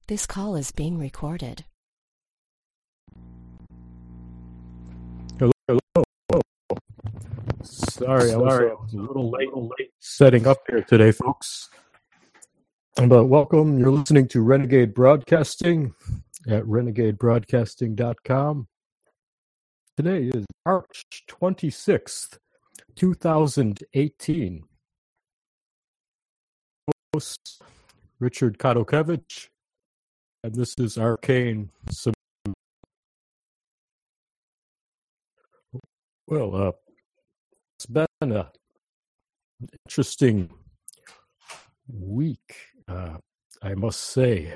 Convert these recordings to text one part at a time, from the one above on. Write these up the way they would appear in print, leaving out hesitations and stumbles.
This call is being recorded. Hello. Sorry, I was a little late setting up here today, folks. But welcome. You're listening to Renegade Broadcasting at renegadebroadcasting.com. Today is March 26th, 2018. Host Richard Kadokevich, and this is Arcane. Well, it's been an interesting week, I must say.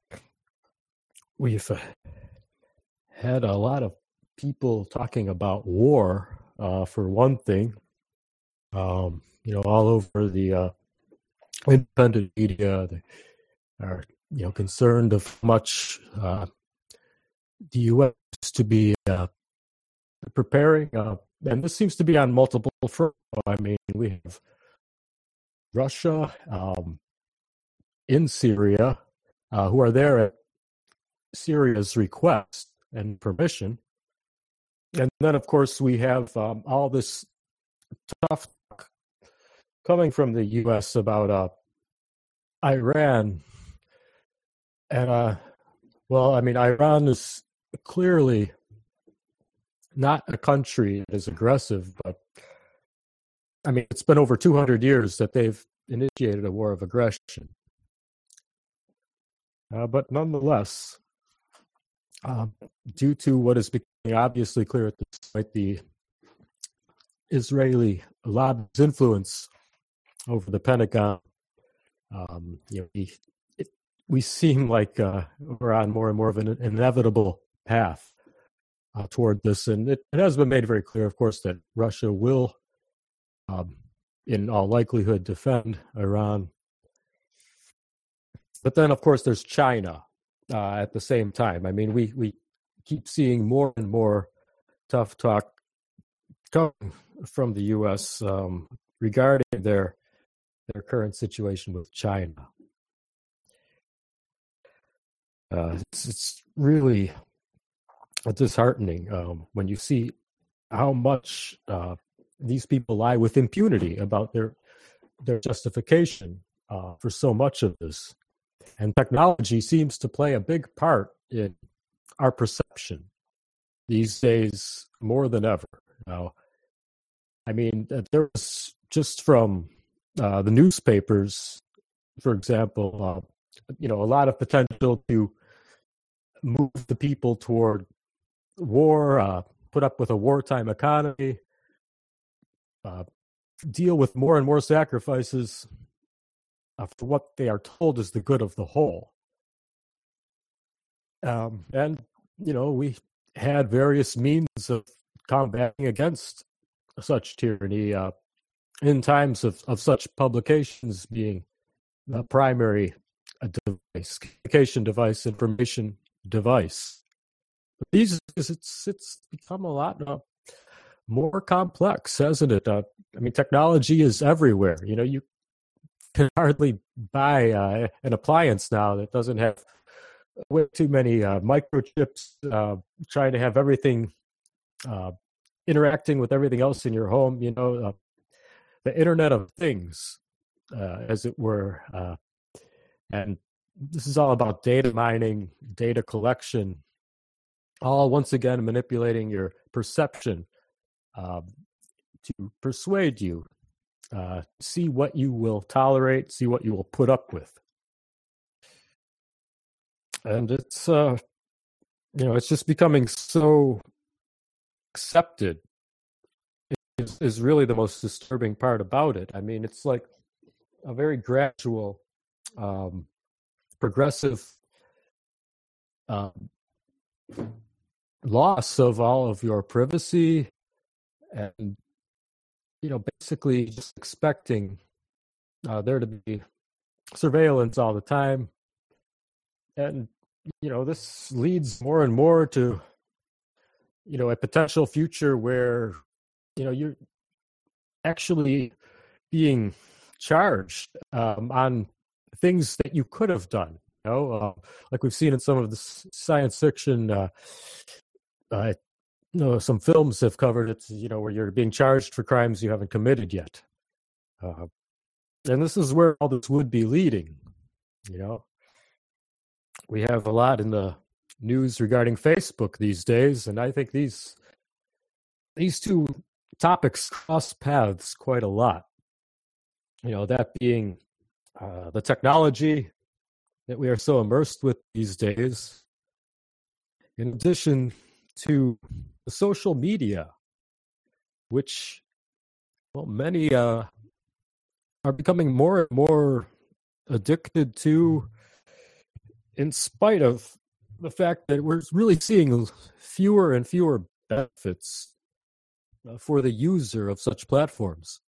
We've had a lot of people talking about war, for one thing. All over the independent media, they are, concerned of how much the U.S. to be preparing, and this seems to be on multiple fronts. I mean, we have Russia in Syria, who are there at Syria's request and permission. And then, of course, we have all this tough talk coming from the U.S. about Iran. And, Iran is clearly not a country that is aggressive, but, it's been over 200 years that they've initiated a war of aggression. But nonetheless, due to what is becoming obviously clear at this point, the Israeli lobby's influence over the Pentagon, we seem like we're on more and more of an inevitable path toward this. And it has been made very clear, of course, that Russia will, in all likelihood, defend Iran. But then, of course, there's China at the same time. I mean, we keep seeing more and more tough talk coming from the U.S. Regarding their current situation with China. It's really disheartening when you see how much these people lie with impunity about their justification for so much of this. And technology seems to play a big part in our perception these days more than ever. Now, there was just from the newspapers, for example, a lot of potential to move the people toward war, put up with a wartime economy, deal with more and more sacrifices for what they are told is the good of the whole. We had various means of combating against such tyranny in times of such publications being the primary device, communication device, information device. But these days, it's become a lot more complex, hasn't it? Technology is everywhere. You can hardly buy an appliance now that doesn't have way too many microchips, trying to have everything interacting with everything else in your home, the Internet of Things, as it were. And this is all about data mining, data collection, all once again manipulating your perception to persuade you, see what you will tolerate, see what you will put up with. And it's, it's just becoming so accepted is really the most disturbing part about it. It's like a very gradual, progressive loss of all of your privacy and, basically just expecting there to be surveillance all the time. And, this leads more and more to, a potential future where, you're actually being charged on things that you could have done like we've seen in some of the science fiction. Some films have covered it. Where you're being charged for crimes you haven't committed yet, and this is where all this would be leading. We have a lot in the news regarding Facebook these days, and I think these two topics cross paths quite a lot. That being the technology that we are so immersed with these days, in addition to the social media, which, many are becoming more and more addicted to, in spite of the fact that we're really seeing fewer and fewer benefits for the user of such platforms.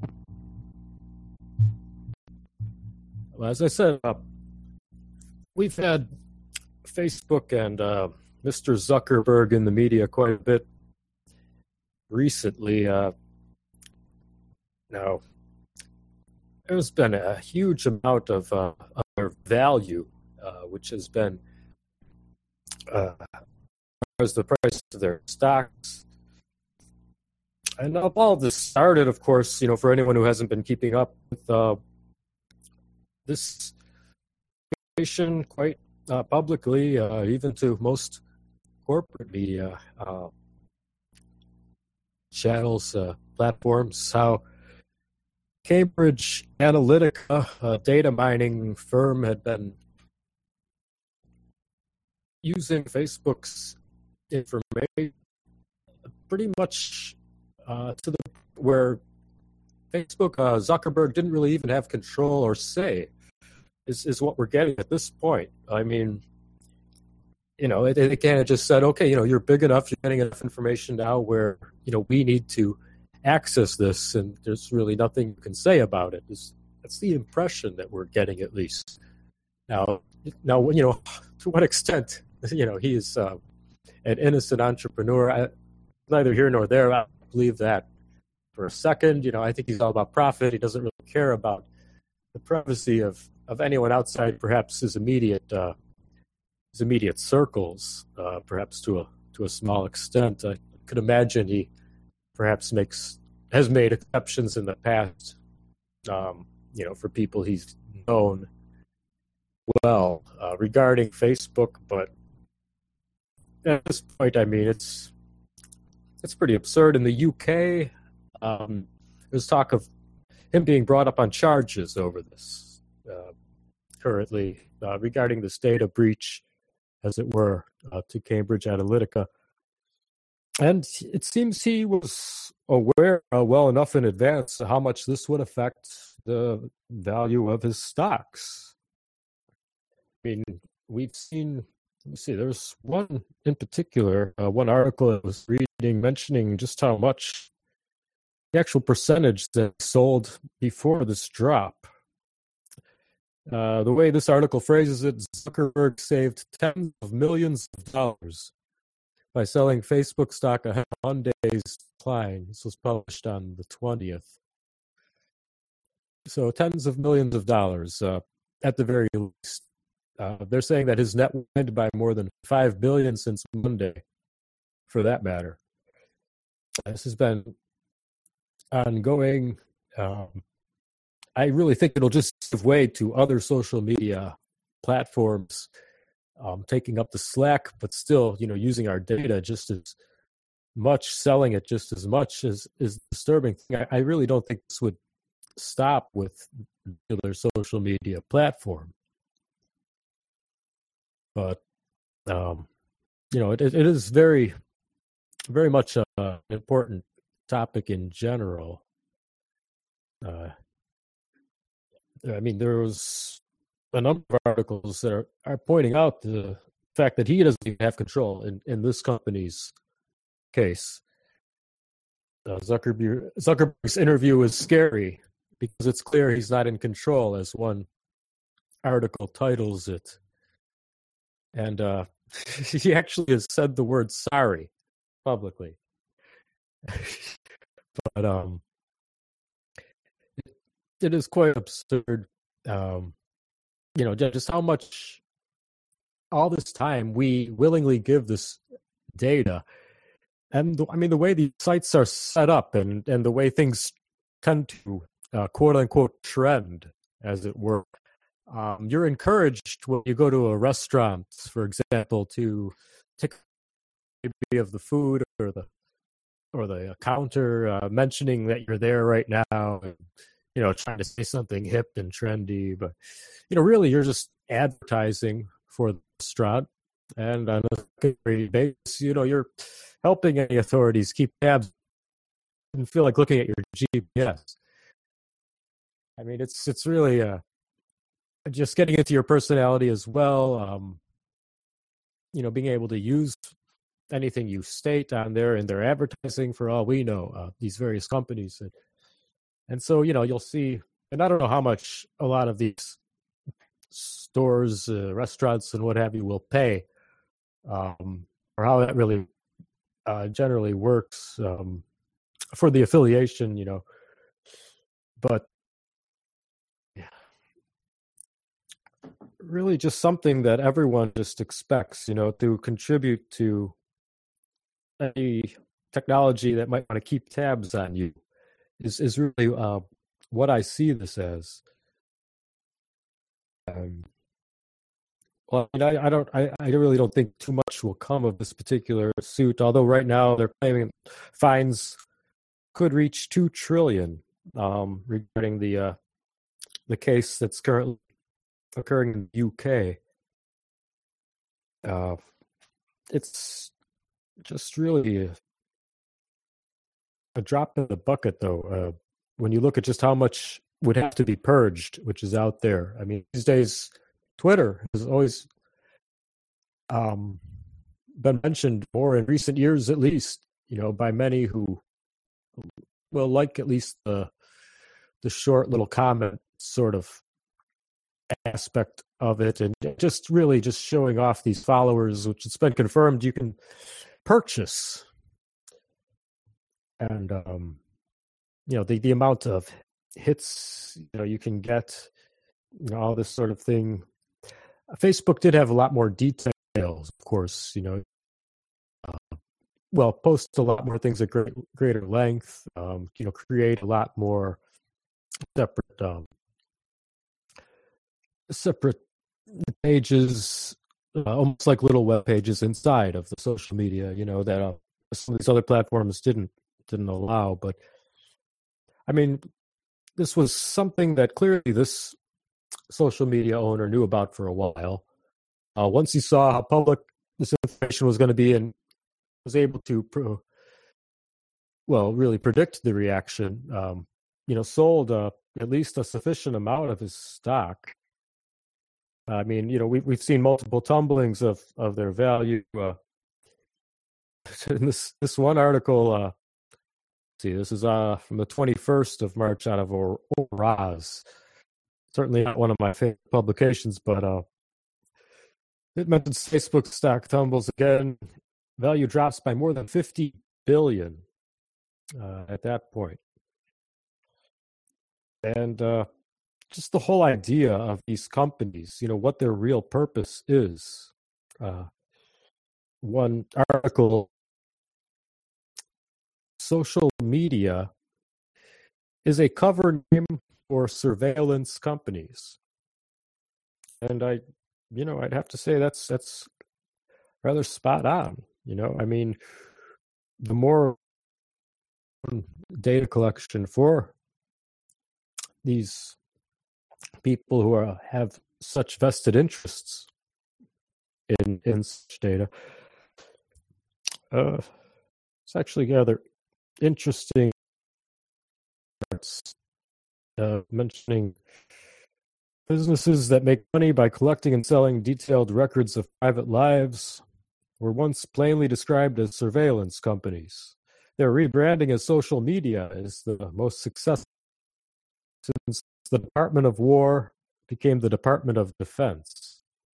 As I said, we've had Facebook and Mr. Zuckerberg in the media quite a bit recently. Now, there's been a huge amount of their value, which has been as the price of their stocks. And all this started, of course, for anyone who hasn't been keeping up with this situation quite publicly, even to most corporate media channels, platforms, how Cambridge Analytica, a data mining firm, had been using Facebook's information pretty much to the where Facebook, Zuckerberg didn't really even have control or say, is what we're getting at this point. I mean, it kind of just said, okay, you're big enough, you're getting enough information now where, we need to access this, and there's really nothing you can say about it. That's the impression that we're getting, at least. Now, to what extent, he is an innocent entrepreneur, neither here nor there. I believe that for a second. I think he's all about profit. He doesn't really care about the privacy of anyone outside, perhaps his immediate circles, perhaps to a small extent. I could imagine he perhaps has made exceptions in the past, for people he's known well regarding Facebook. But at this point, I mean, it's pretty absurd. In the UK, there's talk of him being brought up on charges over this currently regarding this data breach, as it were, to Cambridge Analytica. And it seems he was aware well enough in advance how much this would affect the value of his stocks. I mean, we've seen, there's one in particular, one article I was reading mentioning just how much the actual percentage that sold before this drop. The way this article phrases it, Zuckerberg saved tens of millions of dollars by selling Facebook stock ahead of Monday's decline. This was published on the 20th. So tens of millions of dollars at the very least. They're saying that his net went by more than $5 billion since Monday, for that matter. This has been ongoing. I really think it'll just give way to other social media platforms taking up the slack, but still, using our data just as much, selling it just as much is the disturbing thing. I really don't think this would stop with their social media platform. But, it is very, very much an important topic in general. I mean, there was a number of articles that are pointing out the fact that he doesn't even have control in this company's case. Zuckerberg's interview is scary because it's clear he's not in control, as one article titles it. And he actually has said the word sorry publicly. But it is quite absurd, just how much all this time, we willingly give this data. And the way these sites are set up and the way things tend to quote unquote trend, as it were, you're encouraged when you go to a restaurant, for example, to take maybe of the food or the counter, mentioning that you're there right now, and trying to say something hip and trendy, but really you're just advertising for the restaurant, and on a secondary basis, you're helping any authorities keep tabs and feel like looking at your GPS. I mean, it's really just getting into your personality as well. Being able to use anything you state on there in their advertising, for all we know, these various companies. And so, you'll see, and I don't know how much a lot of these stores, restaurants, and what have you will pay, or how that really generally works for the affiliation, but really just something that everyone just expects, to contribute to any technology that might want to keep tabs on you is really what I see this as. Well, I really don't think too much will come of this particular suit. Although right now they're claiming fines could reach $2 trillion regarding the case that's currently occurring in the UK. It's just really a drop in the bucket, though, when you look at just how much would have to be purged, which is out there. I mean, these days, Twitter has always been mentioned more in recent years, at least, by many who will like at least the short little comment sort of aspect of it, and just really just showing off these followers, which it's been confirmed you can purchase. And the amount of hits you can get, all this sort of thing. Facebook did have a lot more details, of course, post a lot more things at greater length, create a lot more separate pages, almost like little web pages inside of the social media, that some of these other platforms didn't allow. But I mean, this was something that clearly this social media owner knew about for a while. Once he saw how public this information was going to be and was able to really predict the reaction, sold at least a sufficient amount of his stock. I mean, we've seen multiple tumblings of their value. In this one article, this is from the 21st of March out of Oraz. Certainly not one of my favorite publications, but it mentions Facebook stock tumbles again. Value drops by more than $50 billion at that point. And just the whole idea of these companies, what their real purpose is. One article, social media is a cover name for surveillance companies. And I'd have to say that's rather spot on. I mean, the more data collection for these people who have such vested interests in such data, it's actually rather interesting. Mentioning businesses that make money by collecting and selling detailed records of private lives were once plainly described as surveillance companies. Their rebranding as social media is the most successful since the Department of War became the Department of Defense.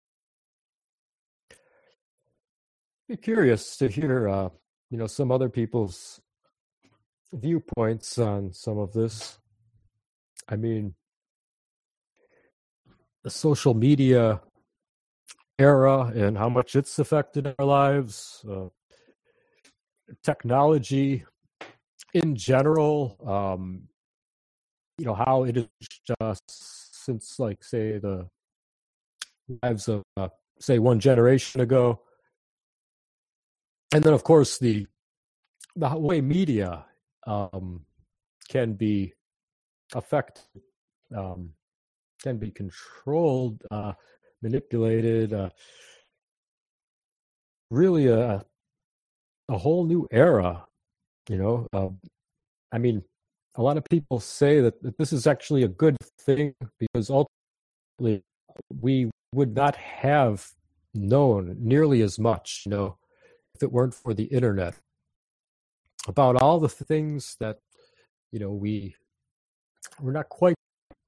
Be curious to hear, some other people's viewpoints on some of this. I mean, the social media era and how much it's affected our lives, technology in general, how it is just since, like, say, the lives of, say, one generation ago. And then, of course, the way media can be affected, can be controlled, manipulated, really a whole new era, I mean, a lot of people say that this is actually a good thing, because ultimately we would not have known nearly as much, if it weren't for the internet, about all the things that, we're not quite,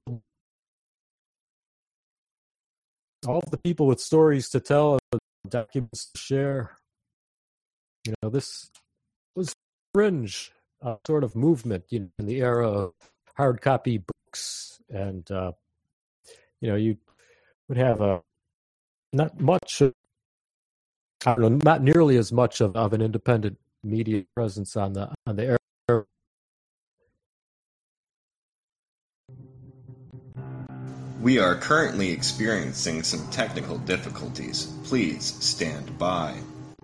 all the people with stories to tell, documents to share. This was fringe sort of movement, in the era of hard copy books, and you would have not much, not nearly as much of an independent media presence on the air. We are currently experiencing some technical difficulties. Please stand by.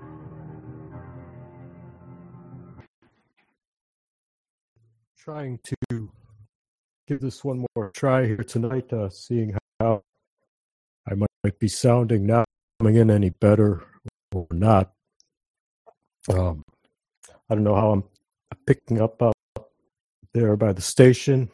Trying to give this one more try here tonight, seeing how I might be sounding now, coming in any better or not. I don't know how I'm picking up there by the station.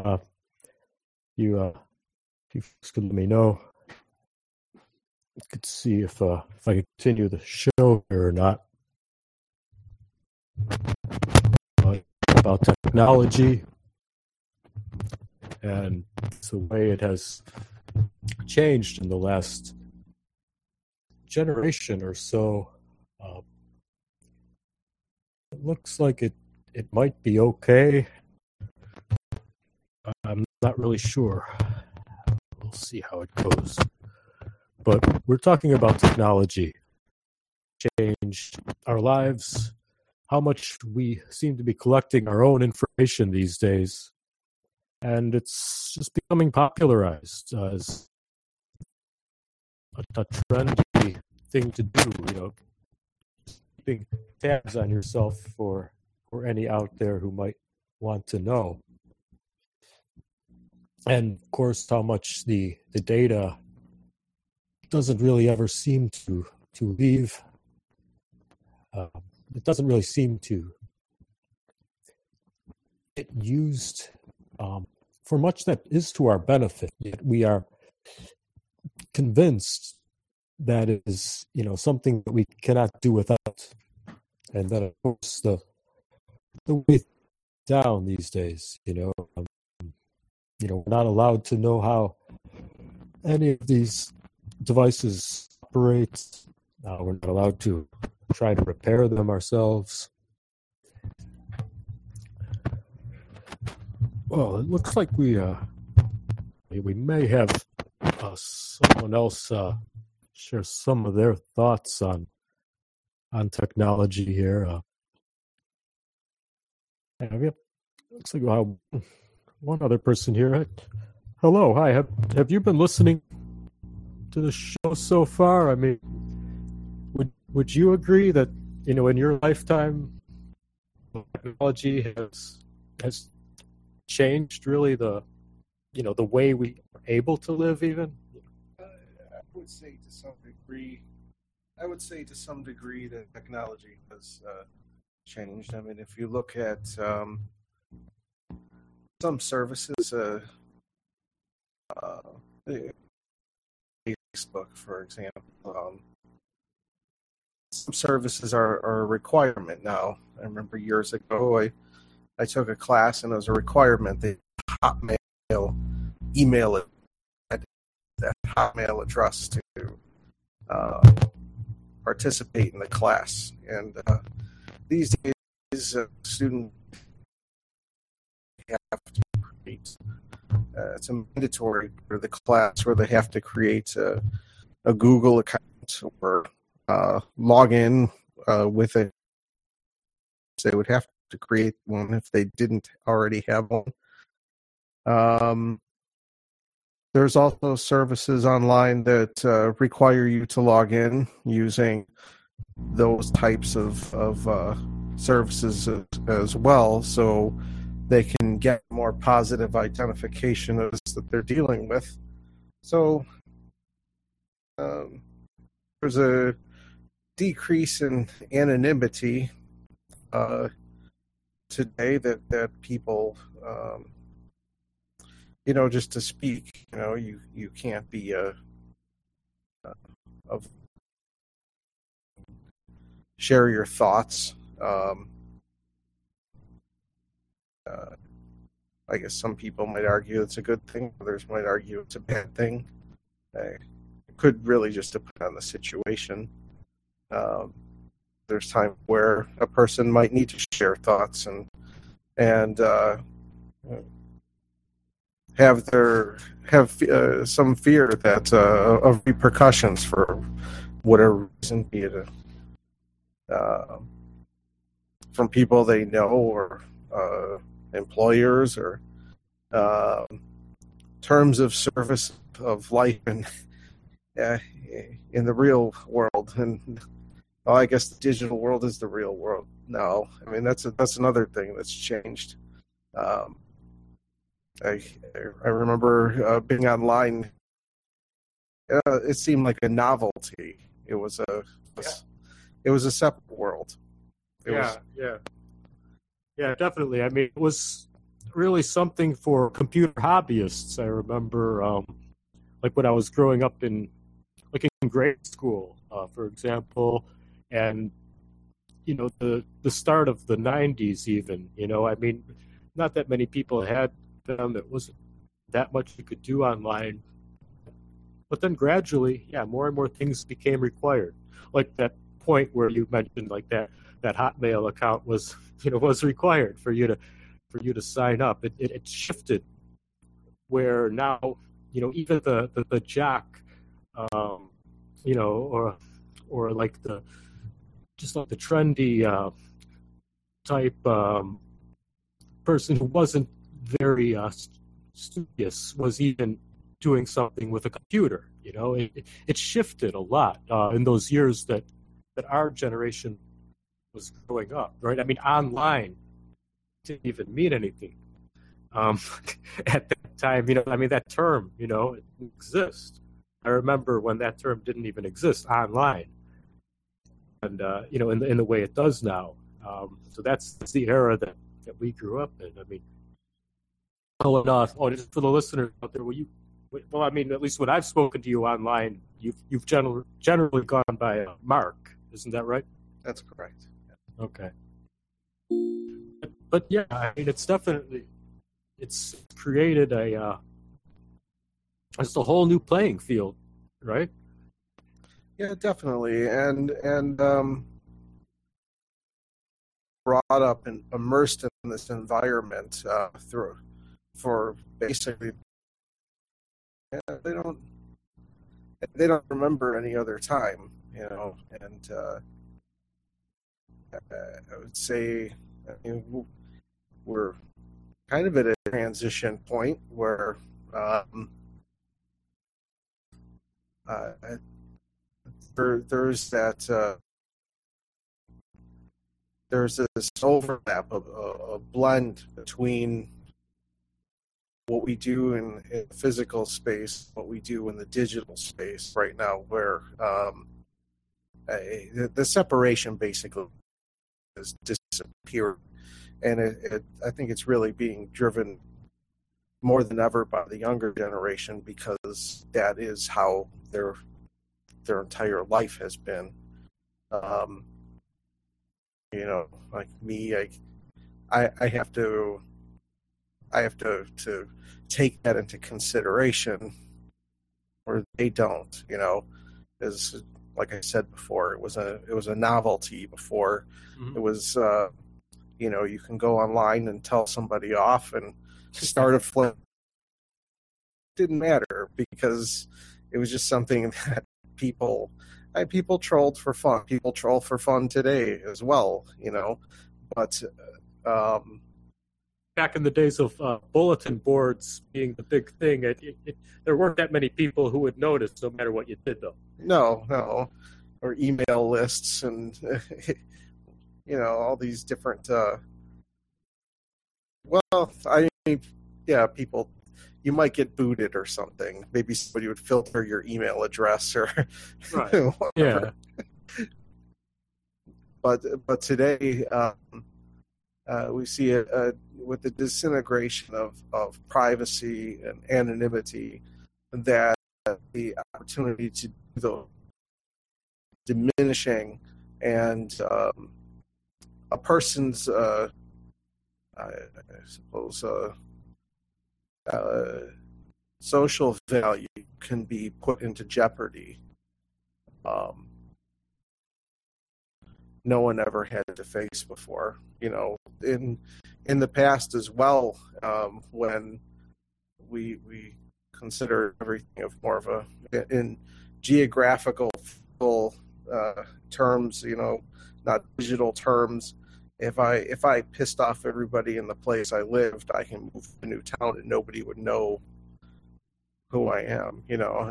You folks could let me know. You could see if I can continue the show here or not. About technology and the way it has changed in the last generation or so. It looks like it might be okay. I'm not really sure. We'll see how it goes. But we're talking about technology. Changed our lives, how much we seem to be collecting our own information these days. And it's just becoming popularized as a trendy thing to do, keeping tabs on yourself for any out there who might want to know. And of course, how much the data doesn't really ever seem to leave. It doesn't really seem to get used for much that is to our benefit. Yet we are convinced that it is, something that we cannot do without. And that, of course, the way down these days, we're not allowed to know how any of these devices operate. We're not allowed to try to repair them ourselves. Well, it looks like we may have someone else share some of their thoughts on technology here. Looks like one other person here. Hello, hi. Have you been listening to the show so far? I mean, would you agree that in your lifetime, technology has changed really the way we are able to live even? I would say to some degree that technology has changed. I mean, if you look at some services, Facebook, for example, some services are a requirement now. I remember years ago, I took a class and it was a requirement that Hotmail email it at that Hotmail address to participate in the class. And these days, students have to create. It's a mandatory for the class where they have to create a Google account or log in with it. They would have to create one if they didn't already have one. There's also services online that require you to log in using those types of services as well, so they can get more positive identification of this that they're dealing with. So there's a decrease in anonymity today that people, just to speak, you can't be share your thoughts. I guess some people might argue it's a good thing. Others might argue it's a bad thing. It could really just depend on the situation. There's time where a person might need to share thoughts and have some fear that of repercussions for whatever reason, be it from people they know or employers or terms of service of life in the real world. And I guess the digital world is the real world now. I mean, that's another thing that's changed. I remember being online. It seemed like a novelty. It was a separate world. Yeah, definitely. I mean, it was really something for computer hobbyists. I remember, like when I was growing up in grade school, for example, and the start of the 90s even. I mean, not that many people had them. It wasn't that much you could do online. But then gradually, more and more things became required. Like that point where you mentioned, like that Hotmail account was required for you to sign up. It shifted where now even the jock, or like the trendy type person who wasn't very studious was even doing something with a computer. It shifted a lot in those years that our generation was growing up, right? I mean, online didn't even mean anything at that time. That term, it didn't exist. I remember when that term didn't even exist online, and in the way it does now. So that's the era that we grew up in. I mean, just for the listeners out there, well, I mean, at least when I've spoken to you online, you've generally gone by Mark, isn't that right? That's correct. Okay. But yeah, I mean, it's created it's a whole new playing field, right? Yeah, definitely, and brought up and immersed in this environment for basically. They don't remember any other time, and I would say, we're kind of at a transition point where there's this overlap, a blend between what we do in physical space, what we do in the digital space right now, where the separation basically has disappeared. And I think it's really being driven more than ever by the younger generation, because that is how their entire life has been. Like me, I have to take that into consideration, or they don't. As like I said before, it was a novelty before. Mm-hmm. It was you can go online and tell somebody off and start a flip. Didn't matter, because it was just something that people trolled for fun. People troll for fun today as well, but back in the days of bulletin boards being the big thing, there weren't that many people who would notice no matter what you did, though. No, or email lists and all these different. People. You might get booted or something. Maybe somebody would filter your email address or right. whatever. Yeah. But today we see with the disintegration of privacy and anonymity, that the opportunity to do those diminishing, and a person's I suppose social value can be put into jeopardy. No one ever had to face before. In the past as well, when we consider everything of more of in geographical terms, not digital terms. If I pissed off everybody in the place I lived, I can move to a new town and nobody would know who I am.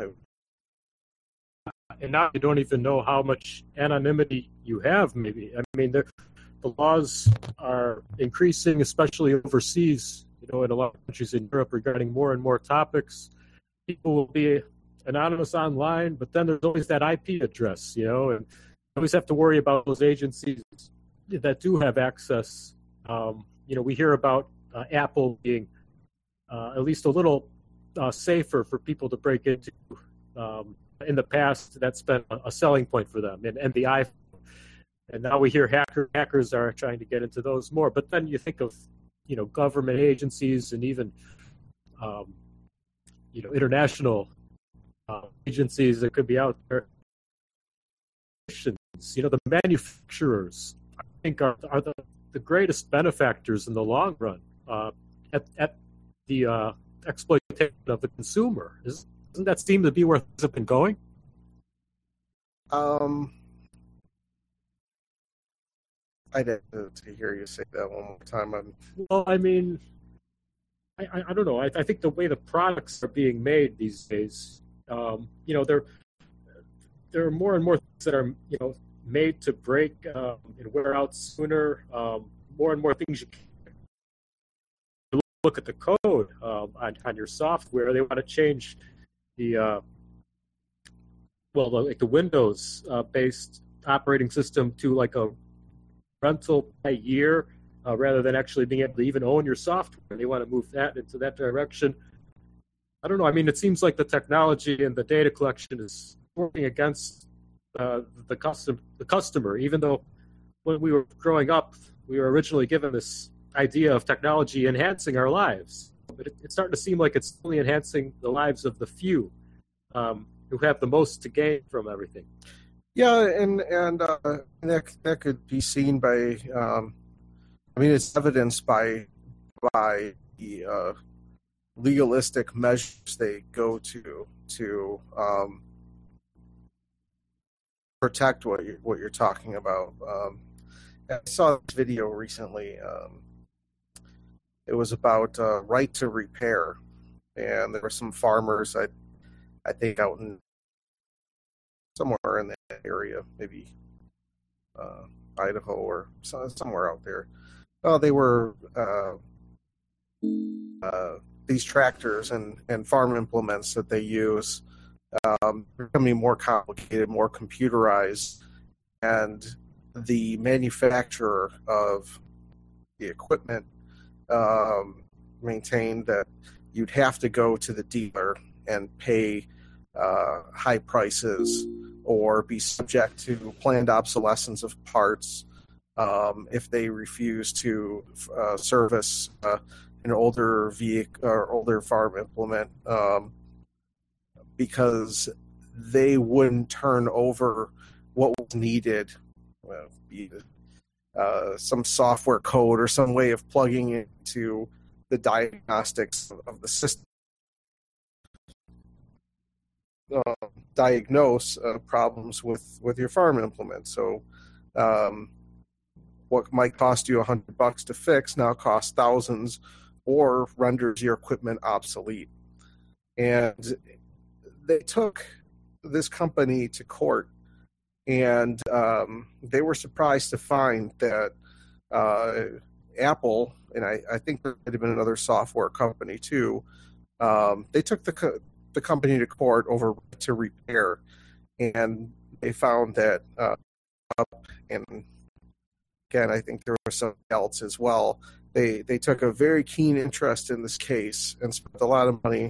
And now you don't even know how much anonymity you have, maybe. I mean, the laws are increasing, especially overseas, in a lot of countries in Europe, regarding more and more topics. People will be anonymous online, but then there's always that IP address, and you always have to worry about those agencies that do have access. We hear about Apple being at least a little safer for people to break into. In the past, that's been a selling point for them, and the iPhone. And now we hear hackers are trying to get into those more. But then you think of, government agencies and even, international agencies that could be out there. The manufacturers, I think, are the greatest benefactors in the long run at the exploitation of the consumer. Doesn't that seem to be where things have been going? I'd have to hear you say that one more time. Well, I mean, I don't know. I think the way the products are being made these days, there are more and more things that are, made to break and wear out sooner. More and more things you can look at the code on your software. They want to change the Windows based operating system to like a rental by year rather than actually being able to even own your software. They want to move that into that direction. I don't know. I mean, it seems like the technology and the data collection is working against the customer, even though when we were growing up, we were originally given this idea of technology enhancing our lives. But it's starting to seem like it's only enhancing the lives of the few who have the most to gain from everything. Yeah, and that could be seen by, it's evidenced by the legalistic measures they go to protect what you're talking about. I saw this video recently. It was about right to repair, and there were some farmers, I think, out in somewhere in that area, maybe Idaho or somewhere out there. They were these tractors and farm implements that they use becoming more complicated, more computerized, and the manufacturer of the equipment maintained that you'd have to go to the dealer and pay high prices or be subject to planned obsolescence of parts if they refuse to service an older vehicle or older farm implement, because they wouldn't turn over what was needed, some software code or some way of plugging into the diagnostics of the system. diagnose problems with your farm implement. So what might cost you $100 to fix now costs thousands or renders your equipment obsolete. And they took this company to court, and they were surprised to find that Apple, and I think there might have been another software company too, they took the company to court over to repair, and they found that, and again, I think there was something else as well. They took a very keen interest in this case and spent a lot of money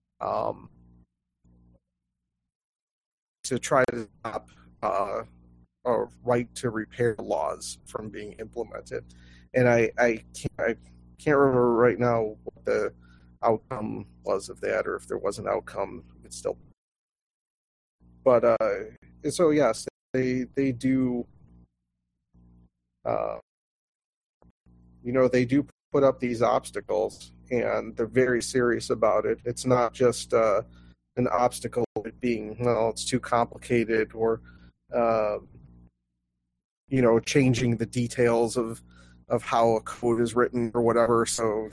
to try to stop right to repair laws from being implemented. And I can't remember right now what the outcome was of that, or if there was an outcome. It's still, but so yes, they do. They do put up these obstacles, and they're very serious about it. It's not just an obstacle of being, it's too complicated, or changing the details of how a code is written or whatever. So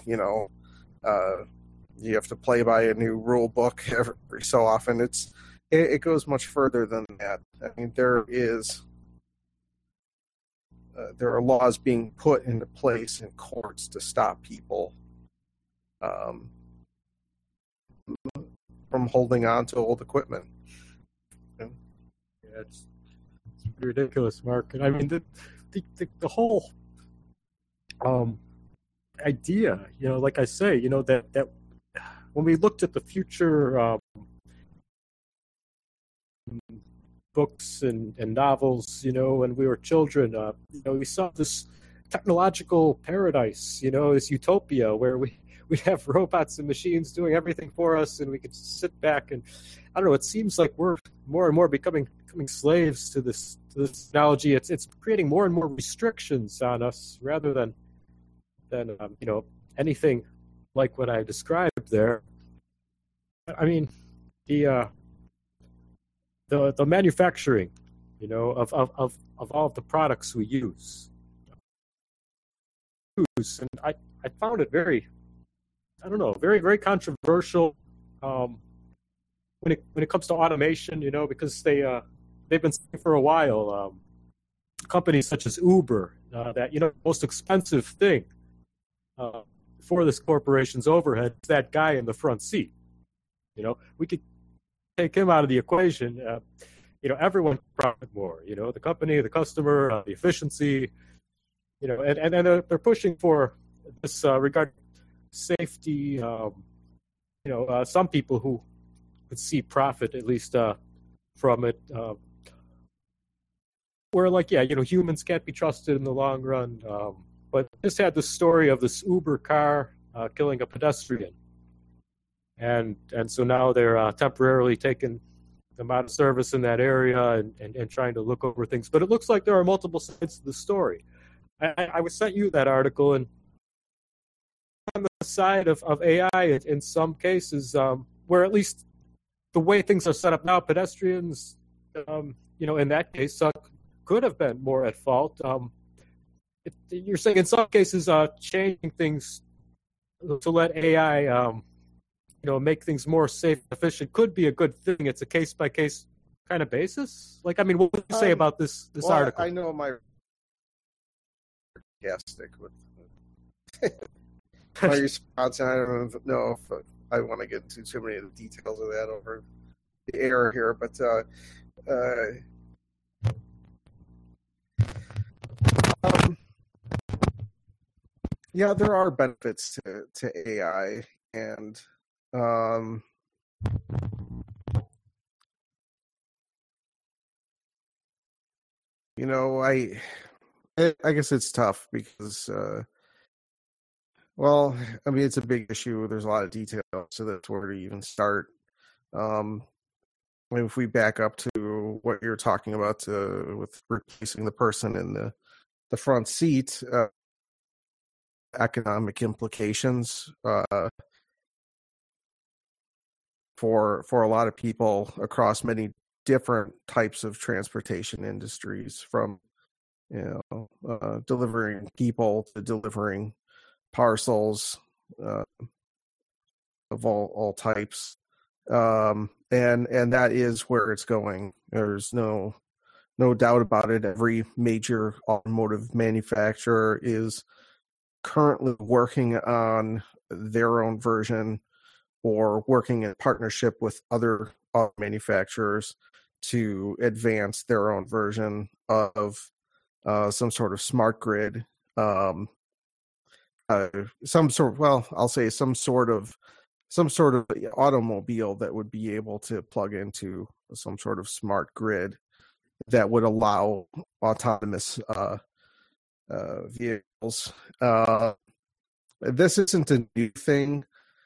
you have to play by a new rule book every so often. It goes much further than that. I mean, there are laws being put into place in courts to stop people from holding on to old equipment. Yeah, it's ridiculous, Mark. And I mean, the whole idea, like I say, that when we looked at the future books and novels, when we were children, we saw this technological paradise, this utopia where we have robots and machines doing everything for us, and we could sit back and, I don't know, it seems like we're more and more becoming slaves to this technology. It's creating more and more restrictions on us rather than anything like what I described there. I mean, the manufacturing, of all of the products we use, and I found it very, very, very controversial when it comes to automation, because they've been saying for a while, companies such as Uber, that most expensive thing for this corporation's overhead is that guy in the front seat. We could take him out of the equation. Everyone profit more. The company, the customer, the efficiency. And they're pushing for this regarding safety. Some people who would see profit at least from it. Where humans can't be trusted in the long run. But this had the story of this Uber car killing a pedestrian. And so now they're temporarily taking them out of service in that area and trying to look over things. But it looks like there are multiple sides to the story. I sent you that article, and on the side of AI, in some cases, where at least the way things are set up now, pedestrians, in that case, could have been more at fault. You're saying in some cases, changing things to let AI, make things more safe and efficient could be a good thing. It's a case-by-case kind of basis. What would you say about this article? I know my sarcastic with my response, and I don't know if I want to get into too many of the details of that over the air here, but yeah, there are benefits to AI, and I guess it's tough because it's a big issue. There's a lot of detail, so that's where to even start. If we back up to what you're talking about with replacing the person in the front seat, economic implications. for a lot of people across many different types of transportation industries, from delivering people to delivering parcels of all types, and that is where it's going. There's no doubt about it. Every major automotive manufacturer is currently working on their own version or working in partnership with other auto manufacturers to advance their own version of some sort of smart grid, some sort of automobile that would be able to plug into some sort of smart grid that would allow autonomous vehicles. This isn't a new thing.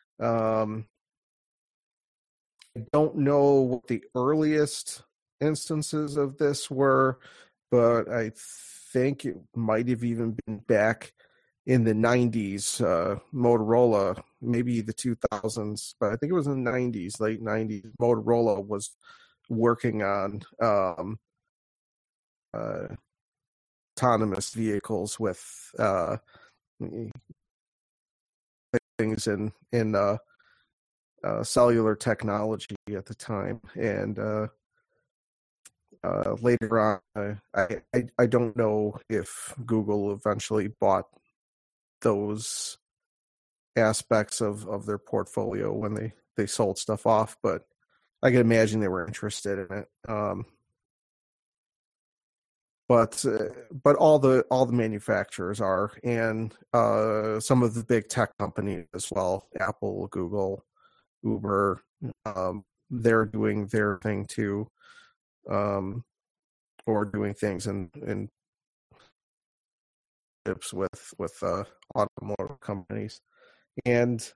I don't know what the earliest instances of this were, but I think it might have even been back in the 90s. Motorola, maybe the 2000s, but I think it was in the 90s, late 90s. Motorola was working on autonomous vehicles with things in cellular technology at the time, and later on, I don't know if Google eventually bought those aspects of their portfolio when they sold stuff off, but I can imagine they were interested in it. But all the manufacturers are, and some of the big tech companies as well, Apple, Google, Uber, they're doing their thing too, or doing things in with automotive companies, and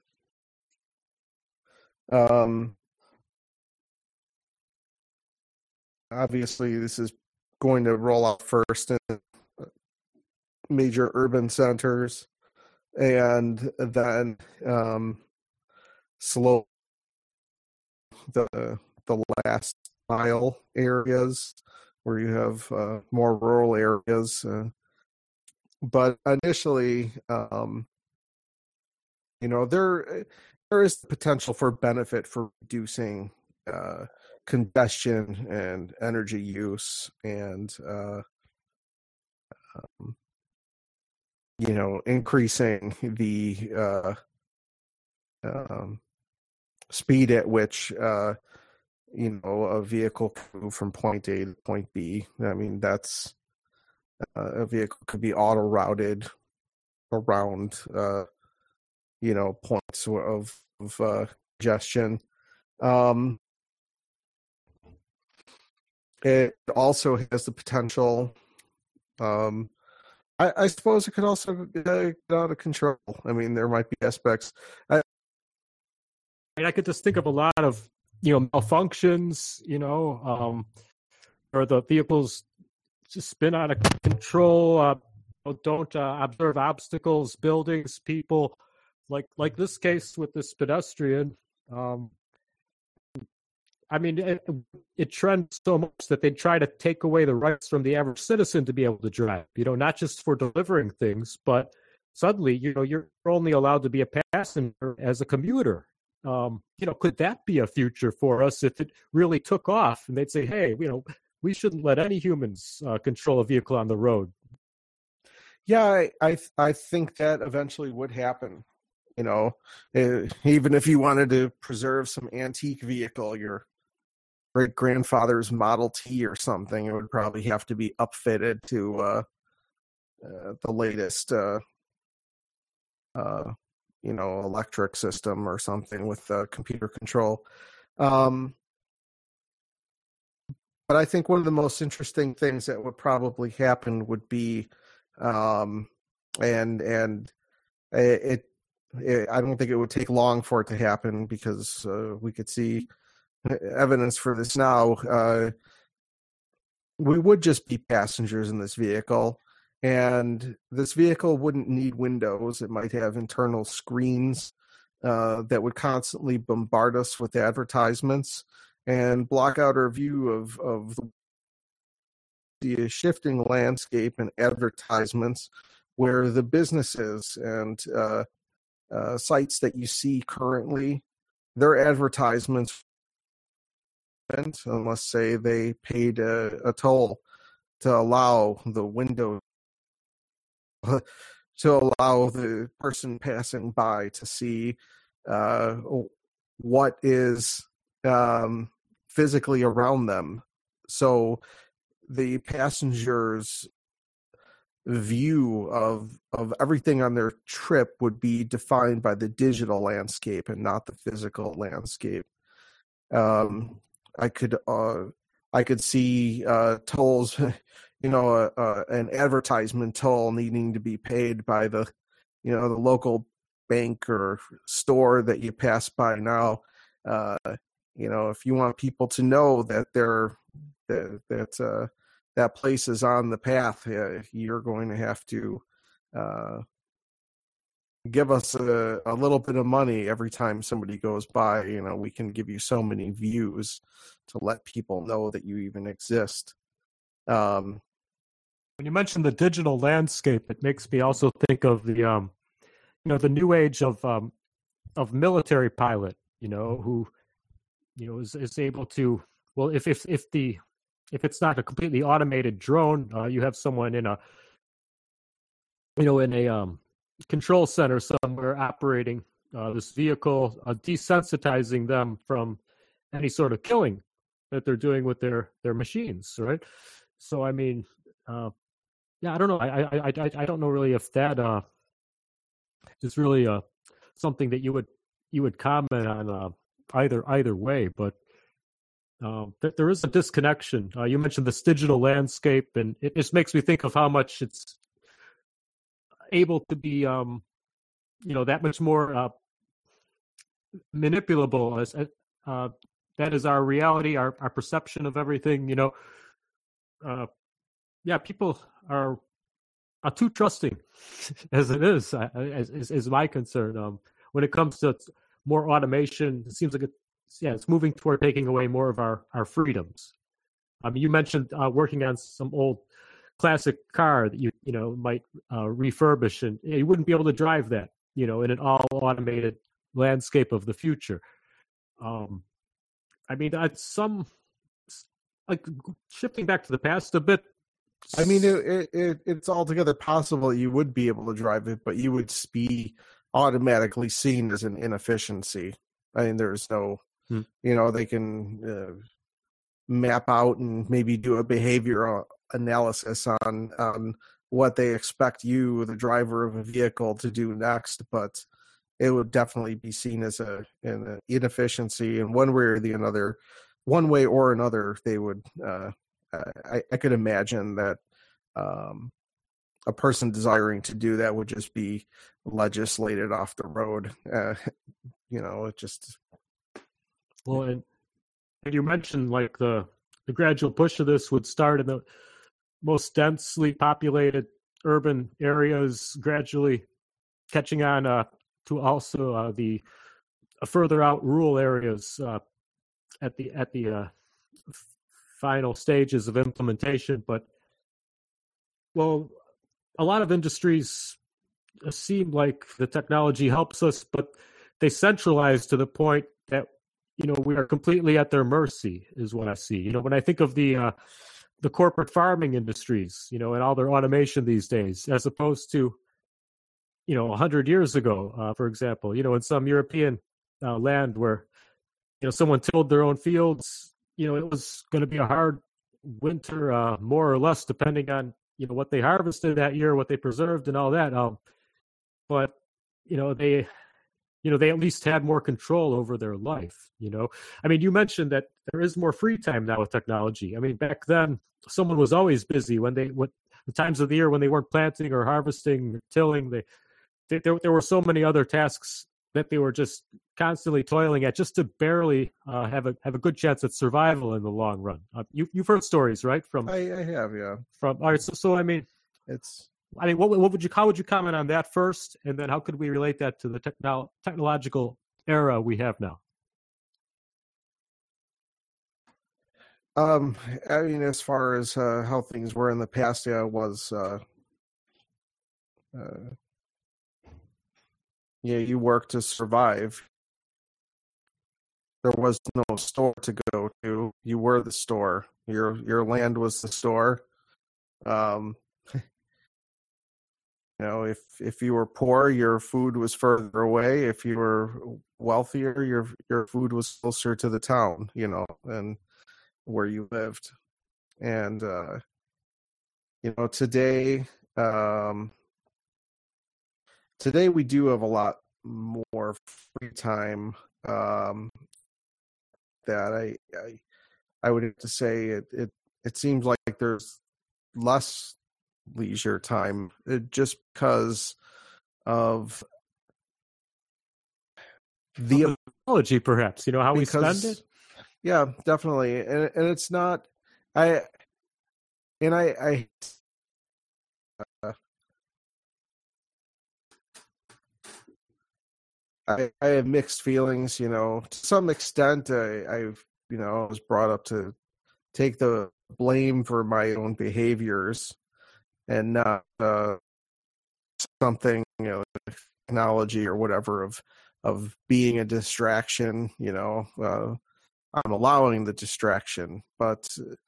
obviously this is going to roll out first in major urban centers, and then slow the last mile areas where you have more rural areas. But initially, there is the potential for benefit for reducing congestion and energy use, and increasing the speed at which a vehicle can move from point A to point B. I mean, that's a vehicle could be auto routed around points of congestion. It also has the potential. I suppose it could also get out of control. I mean, there might be aspects. I could just think of a lot of malfunctions, or the vehicles just spin out of control, don't observe obstacles, buildings, people, like this case with this pedestrian. I mean, it trends so much that they try to take away the rights from the average citizen to be able to drive, not just for delivering things, but suddenly, you're only allowed to be a passenger as a commuter. Could that be a future for us if it really took off and they'd say, hey, we shouldn't let any humans control a vehicle on the road? Yeah, I think that eventually would happen. Even if you wanted to preserve some antique vehicle, your great grandfather's Model T or something, it would probably have to be upfitted to the latest electric system or something with computer control. But I think one of the most interesting things that would probably happen would be, and it I don't think it would take long for it to happen, because we could see evidence for this now. We would just be passengers in this vehicle, and this vehicle wouldn't need windows. It might have internal screens that would constantly bombard us with advertisements and block out our view of the shifting landscape and advertisements, where the businesses and sites that you see currently, their advertisements, unless say they paid a toll to allow the window to allow the person passing by to see what is physically around them. So the passenger's view of everything on their trip would be defined by the digital landscape and not the physical landscape. I could see tolls, an advertisement toll needing to be paid by the local bank or store that you pass by now. If you want people to know that that place is on the path, you're going to have to give us a little bit of money every time somebody goes by. We can give you so many views to let people know that you even exist. When you mentioned the digital landscape, it makes me also think of the the new age of military pilot, who is able to, well, if it's not a completely automated drone, you have someone in a control center somewhere operating this vehicle, desensitizing them from any sort of killing that they're doing with their machines, right? So I mean, I don't know. I don't know really if that is really something that you would comment on either way, but there is a disconnection. You mentioned this digital landscape, and it just makes me think of how much it's able to be, that much more manipulable. As that is our reality, our perception of everything. People are too trusting, as it is my concern. When it comes to more automation, it seems like it's moving toward taking away more of our freedoms. You mentioned working on some old classic car that you might refurbish, and you wouldn't be able to drive that, in an all automated landscape of the future. That's like shifting back to the past a bit. I mean, it's altogether possible you would be able to drive it, but you would be automatically seen as an inefficiency. I mean, there's no, they can map out and maybe do a behavioral analysis on what they expect you, the driver of a vehicle, to do next, but it would definitely be seen as an inefficiency in one way or another. They would. I could imagine that a person desiring to do that would just be legislated off the road. It just. Well, and you mentioned like the gradual push of this would start in the most densely populated urban areas, gradually catching on to also the further out rural areas at the final stages of implementation. But a lot of industries seem like the technology helps us, but they centralize to the point that we are completely at their mercy, is what I see. When I think of the corporate farming industries, and all their automation these days, as opposed to 100 years ago, for example, in some European land where someone tilled their own fields, it was going to be a hard winter, more or less, depending on what they harvested that year, what they preserved, and all that. But they at least had more control over their life. You mentioned that there is more free time now with technology. I mean, back then, someone was always busy when the times of the year when they weren't planting or harvesting or tilling. There were so many other tasks that they were just constantly toiling at, just to barely have a good chance at survival in the long run. You've heard stories, right? From I have, yeah. All right, so I mean, it's I mean, how would you comment on that first, and then how could we relate that to the technological era we have now? I mean, as far as how things were in the past, you worked to survive. There was no store to go to. You were the store. Your land was the store. If you were poor, your food was further away. If you were wealthier, your food was closer to the town, and where you lived. And today we do have a lot more free time. That I would have to say it seems like there's less leisure time just because of the technology, perhaps, how we spend it. Yeah, definitely. And it's not, I have mixed feelings, to some extent. I was brought up to take the blame for my own behaviors and not something, technology or whatever of being a distraction. I'm allowing the distraction, but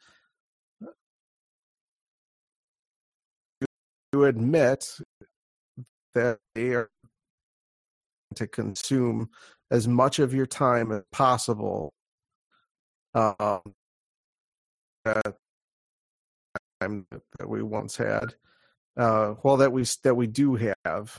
to admit that they are to consume as much of your time as possible. That time that we once had, that we do have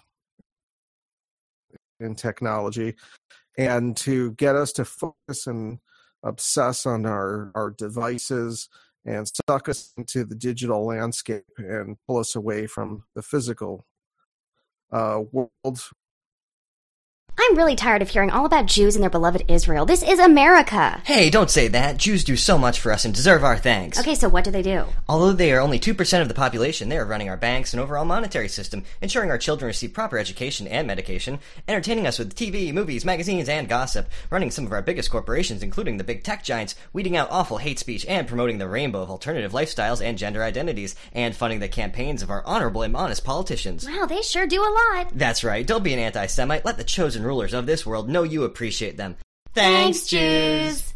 in technology, and to get us to focus and obsess on our devices and suck us into the digital landscape and pull us away from the physical world. I'm really tired of hearing all about Jews and their beloved Israel. This is America. Hey, don't say that. Jews do so much for us and deserve our thanks. Okay, so what do they do? Although they are only 2% of the population, they are running our banks and overall monetary system, ensuring our children receive proper education and medication, entertaining us with TV, movies, magazines, and gossip, running some of our biggest corporations, including the big tech giants, weeding out awful hate speech and promoting the rainbow of alternative lifestyles and gender identities, and funding the campaigns of our honorable and honest politicians. Wow, they sure do a lot. That's right. Don't be an anti-Semite. Let the chosen rulers of this world know you appreciate them. Thanks, Jews!